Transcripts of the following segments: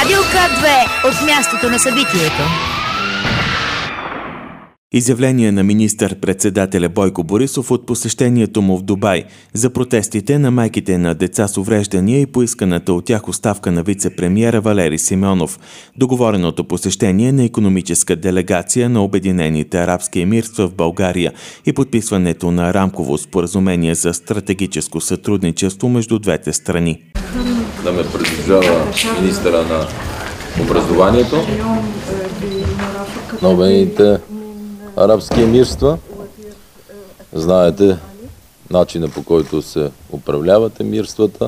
Радио К2 от мястото на събитието. Изявление на министър-председателя Бойко Борисов от посещението му в Дубай за протестите на майките на деца с увреждания и поисканата от тях оставка на вице-премиера Валери Симеонов. Договореното посещение на икономическа делегация на Обединените арабски емирства в България и подписването на рамково споразумение за стратегическо сътрудничество между двете страни. Да ме придружава министъра на образованието на Обединените арабски емирства. Знаете начина, по който се управляват емирствата.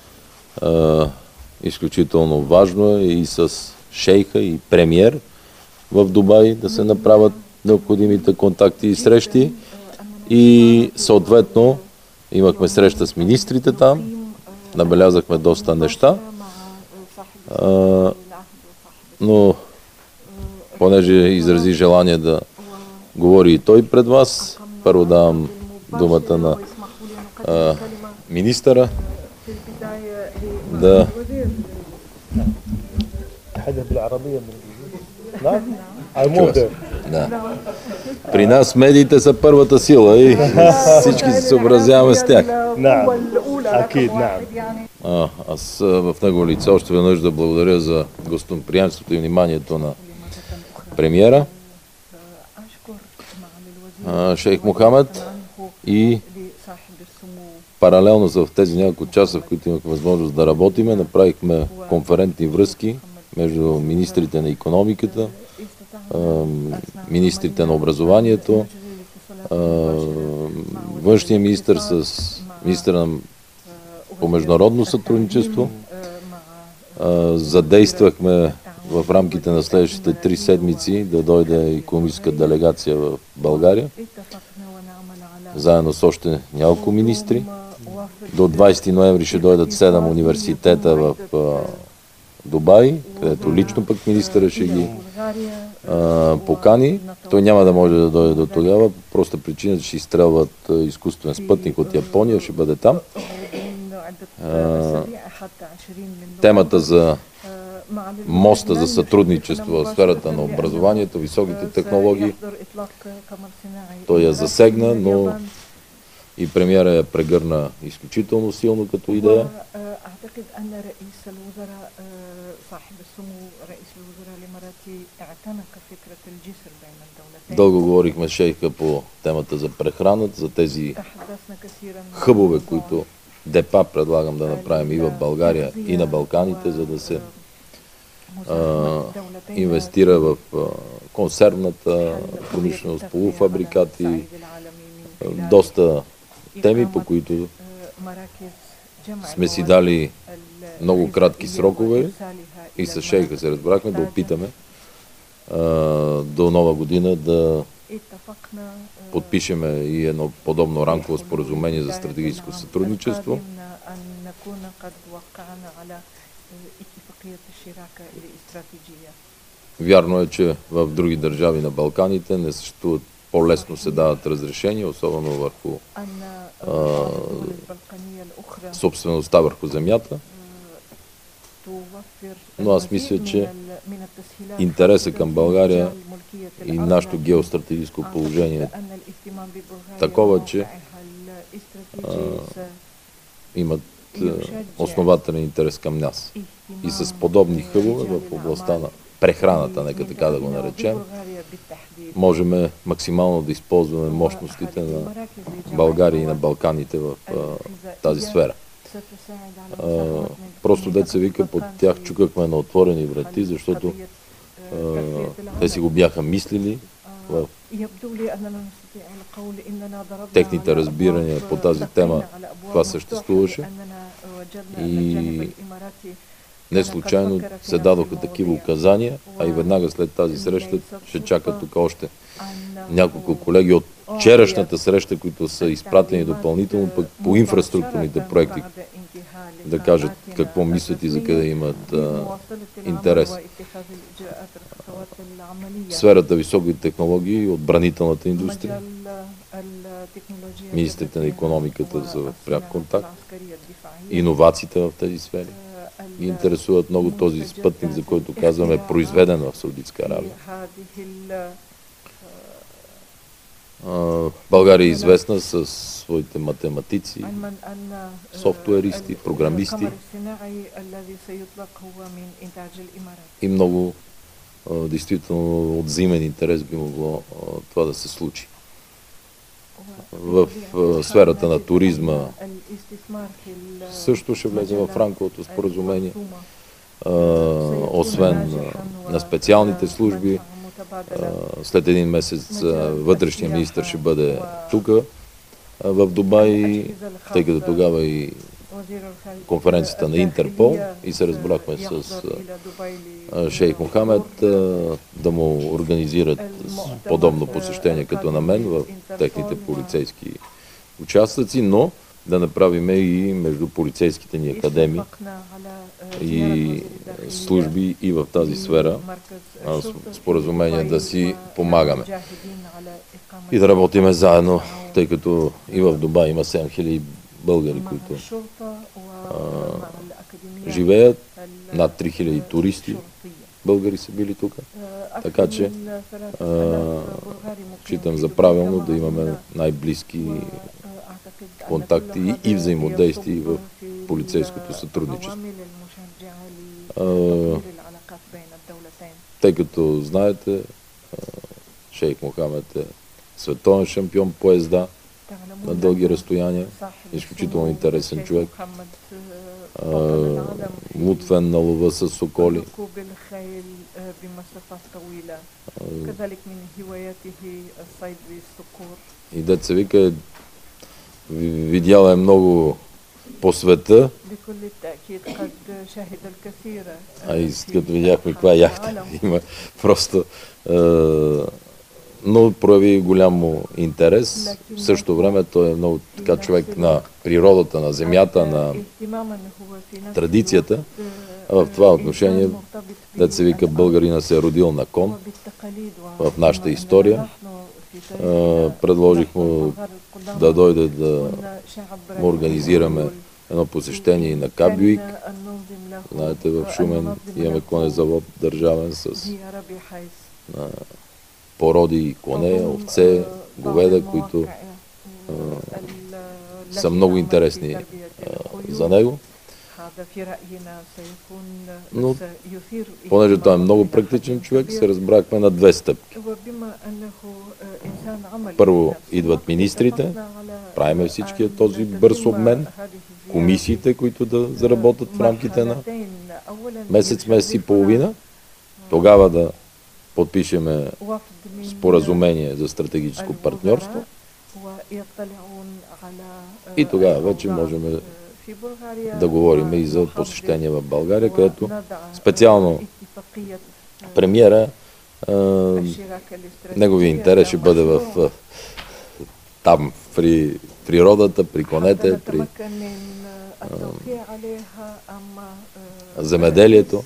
Изключително важно е и с шейха и премиер в Дубай да се направят необходимите контакти и срещи. И съответно имахме среща с министрите там, набелязахме доста неща, но понеже изрази желание да говори и той пред вас, първо давам думата на министъра да... Да. При нас медиите са първата сила и всички се съобразяваме с тях. Аз в него лице още веднъж да благодаря за гостоприемството и вниманието на премиера Шейх Мохамед и паралелно в тези няколко часа, в които имахме възможност да работиме, направихме конферентни връзки между министрите на икономиката, министрите на образованието, външния министър с министъра по международно сътрудничество. Задействахме в рамките на следващите 3 седмици да дойде икономическа делегация в България, заедно с още няколко министри. До 20 ноември ще дойдат 7 университета в Дубай, където лично пък министъра ще ги покани. Той няма да може да дойде до тогава, по проста причина, че ще изстрелват изкуствен спътник от Япония, ще бъде там. Темата за моста за сътрудничество в сферата на образованието, високите технологии, той я засегна, но и премиера я прегърна изключително силно като идея. Дълго говорихме с шейха по темата за прехраната, за тези хъбове, които депа предлагам да направим и в България, и на Балканите, за да се инвестира в консервната промишленост, полуфабрикати, доста теми, по които сме си дали много кратки срокове и с шейха се разбрахме да опитаме до нова година да подпишеме и едно подобно рамково споразумение за стратегическо сътрудничество. Вярно е, че в други държави на Балканите не съществуват, по-лесно се дават разрешения, особено върху собствеността върху земята. Но аз мисля, че интереса към България и нашето геостратегическо положение е такова, че имат основателен интерес към нас. И с подобни хъбове в областта на прехраната, нека така да го наречем, можем максимално да използваме мощностите на България и на Балканите в тази сфера. Просто деца вика, под тях чукахме на отворени врати, защото те си го бяха мислили в техните разбирания по тази тема. Това съществуваше и не случайно се дадоха такива указания, а и веднага след тази среща ще чакат тук още няколко колеги от вчерашната среща, които са изпратени допълнително пък по инфраструктурните проекти, да кажат какво мислят и за къде имат интерес. Сферата високи технологии и отбранителната индустрия. Министрите на икономиката за пряк контакт. Иновациите в тези сфери. ги интересуват много този спътник, за който казваме произведен в Саудитска Аравия. България е известна с своите математици, софтуеристи, програмисти и много действително от взаимен интерес би могло това да се случи. В сферата на туризма също ще влезе в рамковото споразумение, освен на специалните служби. След един месец вътрешният министър ще бъде тук, в Дубай, тъй като тогава и конференцията на Интерпол и се разбрахме с шейх Мохамед да му организират подобно посещение като на мен в техните полицейски участъци, но да направим и между полицейските ни академии и служби и в тази сфера споразумение да си помагаме и да работиме заедно, тъй като и в Дубай има 7000 българи, които живеят, над 3000 туристи българи са били тук, така че считам за правилно да имаме най-близки контакти и взаимодействие в полицейското сътрудничество. Тъй като знаете, шейх Мохамед е световен шампион по езда на дълги разстояния, изключително интересен човек, мутвен на лова с соколи. И деца вика, видял е много по света, а и като видяхме каква яхта има, просто но прояви голямо интерес. В същото време той е много така човек на природата, на земята, на традицията. А в това отношение, дето се вика, българина се е родил на кон в нашата история. Предложих му да дойде да му организираме едно посещение и на Кабюик. Знаете, в Шумен имаме конезавод държавен с породи коне, овце, говеда, които са много интересни за него. Но, понеже той е много практичен човек, се разбрахме на две стъпки. Първо идват министрите, правиме всичкия този бърз обмен, комисиите, които да заработят в рамките на месец и половина, тогава да подпишеме споразумение за стратегическо партньорство и тогава вече можем да говорим и за посещение в България, където специално премиера, неговия интерес ще бъде в там, при природата, при конете, при земеделието.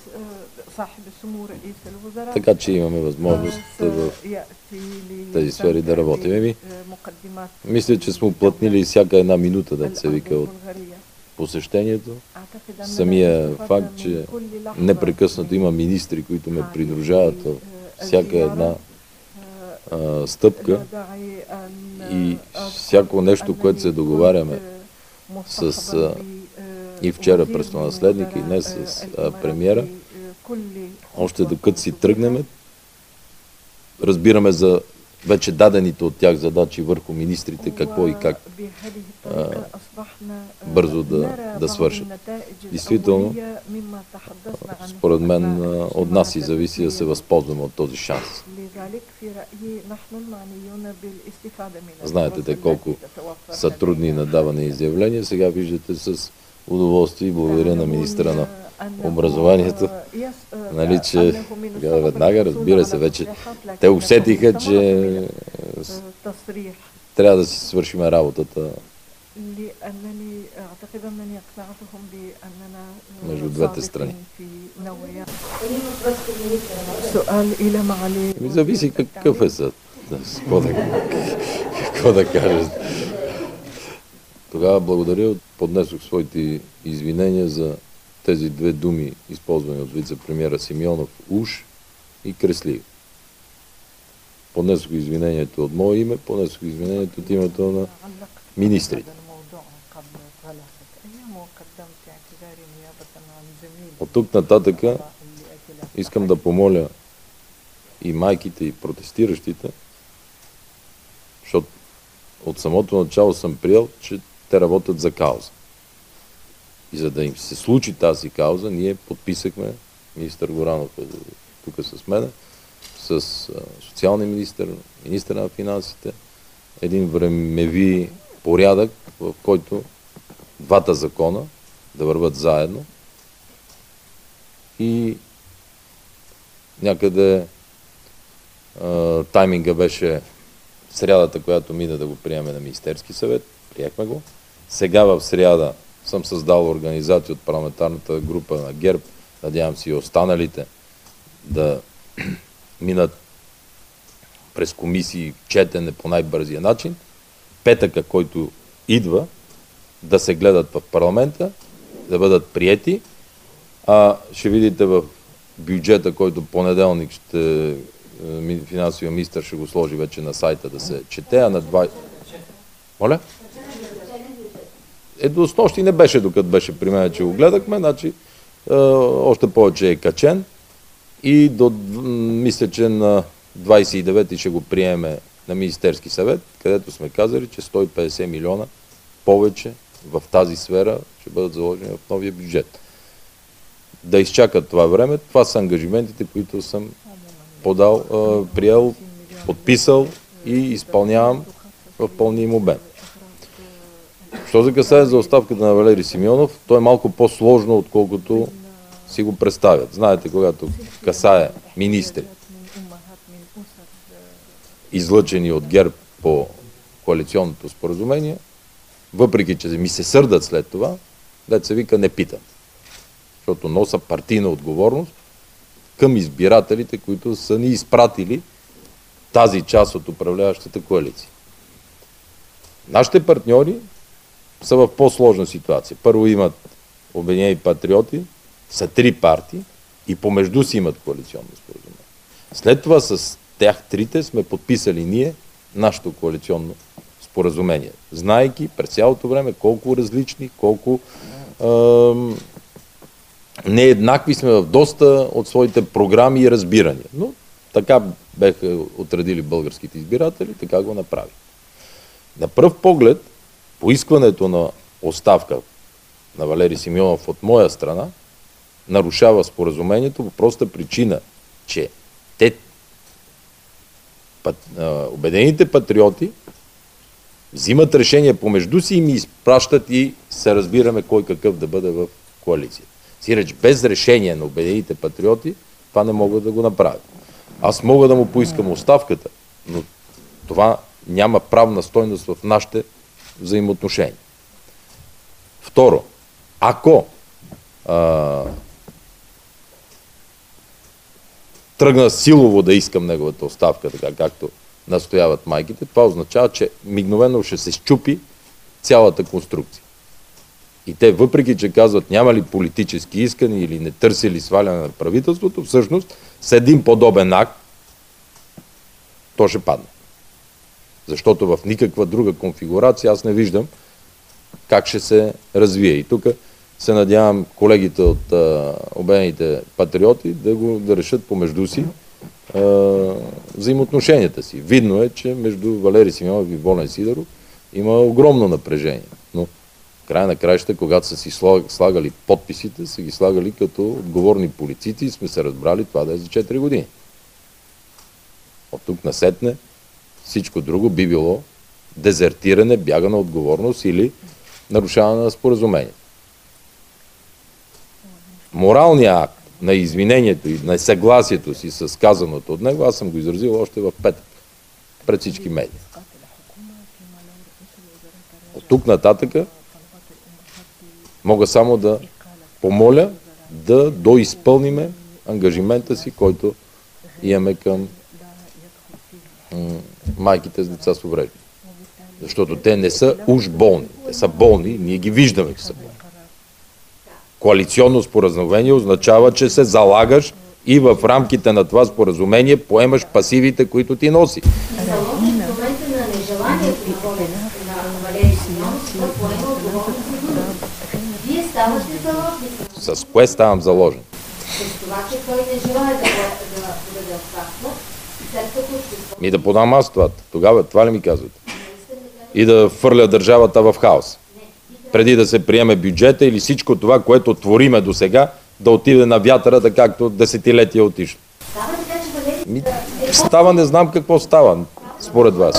Така че имаме възможност в тези сфери да работим. Мисля, че сме уплътнили всяка една минута, да се вика, от посещението. Самия факт, че непрекъснато има министри, които ме придружават във всяка една стъпка и всяко нещо, което се договаряме с и вчера престолонаследника, и днес с премиера, още докато си тръгнем, разбираме за вече дадените от тях задачи върху министрите, какво и как бързо да свършат. Действително, според мен, от нас и зависи да се възползваме от този шанс. Знаете те колко са трудни на даване изявления. Сега виждате с удоволствие и благодаря на министра на образованието, нали, че веднага, разбира се, вече те усетиха, че трябва да си свършим работата между двете страни. Зависи какъв е съд. Какво да кажа. Тогава благодаря, поднесох своите извинения за тези две думи, използвани от вице-премиера Симеонов, уж и креслив. Понесох извинението от мое име, понесох извинението от името на министрите. От тук нататъка искам да помоля и майките, и протестиращите, защото от самото начало съм приел, че те работят за кауза. И за да им се случи тази кауза, ние подписахме, министър Горанов е тук с мене, с социалния министър на финансите, един времеви порядък, в който двата закона да върват заедно и някъде тайминга беше срядата, която мина да го приеме на Министерски съвет. Приехме го. Сега в сряда съм създал организация от парламентарната група на ГЕРБ. Надявам се и останалите да минат през комисии, четене по най-бързия начин. Петъка, който идва, да се гледат в парламента, да бъдат приети. Ще видите в бюджета, който понеделник финансовия министър ще го сложи вече на сайта да се чете, а на 20... Моля? До снощи не беше, докато беше при мен, че го гледахме, значи още повече е качен и мисля, че на 29-ти ще го приеме на Министерски съвет, където сме казали, че 150 милиона повече в тази сфера ще бъдат заложени в новия бюджет. Да изчакат това време, това са ангажиментите, които съм приел, подписал и изпълнявам в пълния им обем. Що се касае за оставката на Валери Симеонов, то е малко по-сложно, отколкото си го представят. Знаете, когато касае министри, излъчени от ГЕРБ по коалиционното споразумение, въпреки че ми се сърдат след това, дето се вика не питам. Защото носа партийна отговорност към избирателите, които са ни изпратили тази част от управляващата коалиция. Нашите партньори са в по-сложна ситуация. Първо имат Обединени патриоти, са 3 партии и помежду си имат коалиционно споразумение. След това с тях трите сме подписали ние нашето коалиционно споразумение. Знаейки през цялото време колко различни, колко нееднакви сме в доста от своите програми и разбирания. Но така беха отредили българските избиратели, така го направи. На пръв поглед, поискването на оставка на Валери Симеонов от моя страна нарушава споразумението по проста причина, че Обединените патриоти взимат решение помежду си и ми изпращат и се разбираме кой какъв да бъде в коалицията. Сиреч без решение на Обединените патриоти това не могат да го направят. Аз мога да му поискам оставката, но това няма правна стойност в нашите взаимоотношения. Второ, ако тръгна силово да искам неговата оставка, така както настояват майките, това означава, че мигновено ще се счупи цялата конструкция. И те, въпреки че казват няма ли политически искани или не търсили сваляне на правителството, всъщност с един подобен акт то ще падне. Защото в никаква друга конфигурация аз не виждам как ще се развие. И тук се надявам колегите от Обединените патриоти да решат помежду си взаимоотношенията си. Видно е, че между Валери Симеонов и Волен Сидеров има огромно напрежение. Но в края на краища, когато са си слагали подписите, са ги слагали като отговорни политици и сме се разбрали това да е за 4 години. От тук насетне всичко друго би било дезертиране, бяга на отговорност или нарушаване на споразумение. Моралният акт на извинението и на съгласието си с казаното от него, аз съм го изразил още в петък пред всички медии. От тук нататъка мога само да помоля да доизпълниме ангажимента си, който имаме към майките с деца с увреждания. Защото те не са уж болни. Те са болни, ние ги виждаме, че са болни. Коалиционно споразумение означава, че се залагаш и в рамките на това споразумение поемаш пасивите, които ти носи. С кое ставам заложен? С това, че той не желая да подаде оставка, след като Да подам аз това. Тогава това ли ми казвате? И да фърля държавата в хаос. Преди да се приеме бюджета или всичко това, което твориме до сега, да отиде на вятъра, да както десетилетия отишло. Става, не знам какво става, според вас.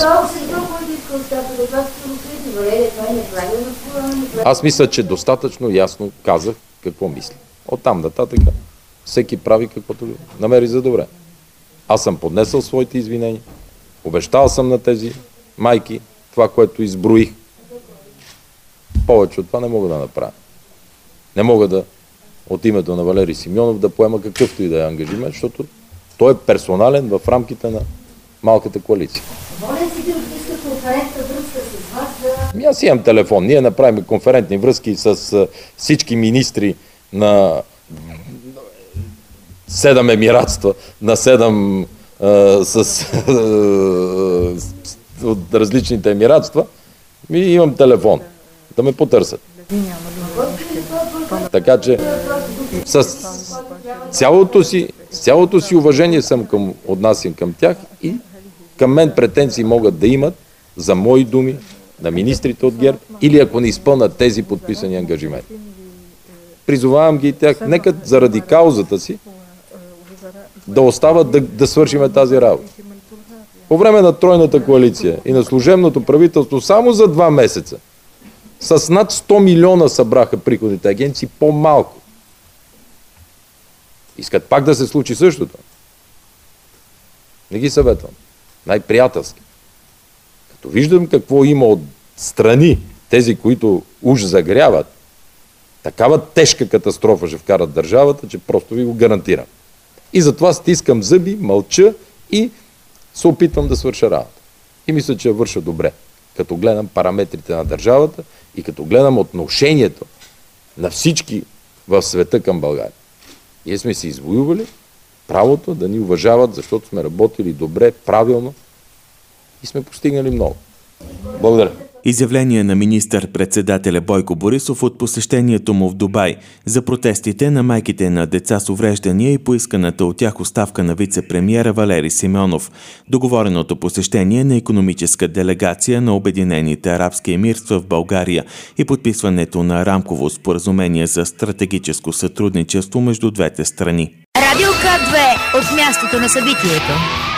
Аз мисля, че достатъчно ясно казах какво мисля. Оттам нататък всеки прави каквото намери за добре. Аз съм поднесъл своите извинения, обещал съм на тези майки това, което изброих. Повече от това не мога да направя. Не мога да от името на Валери Симеонов да поема какъвто и да е ангажимент, защото той е персонален в рамките на малката коалиция. Волен си да иска конферентна връзка с вас за... Аз имам телефон. Ние направим конферентни връзки с всички министри на 7 емиратства, на 7 от различните емиратства. И имам телефон. Да ме потърсят. Така че с цялото си уважение съм отнасям към тях и към мен претенции могат да имат за мои думи на министрите от ГЕРБ или ако не изпълнят тези подписани ангажименти. Призовавам ги и тях, нека заради каузата си да остават да свършиме тази работа. По време на тройната коалиция и на служебното правителство само за 2 месеца с над 100 милиона събраха приходните агенции по-малко. Искат пак да се случи същото. Не ги съветвам. Най-приятелски. Като виждам какво има от страни, тези, които уж загряват, такава тежка катастрофа ще вкарат държавата, че просто ви го гарантирам. И затова стискам зъби, мълча и се опитвам да свърша работа. И мисля, че я върша добре. Като гледам параметрите на държавата и като гледам отношението на всички в света към България. Ние сме си извоювали правото да ни уважават, защото сме работили добре, правилно и сме постигнали много. Благодаря. Изявление на министър-председателя Бойко Борисов от посещението му в Дубай за протестите на майките на деца с увреждания и поисканата от тях оставка на вице-премиера Валери Симеонов, договореното посещение на икономическа делегация на Обединените арабски емирства в България и подписването на рамково споразумение за стратегическо сътрудничество между двете страни. Радио К2 от мястото на събитието.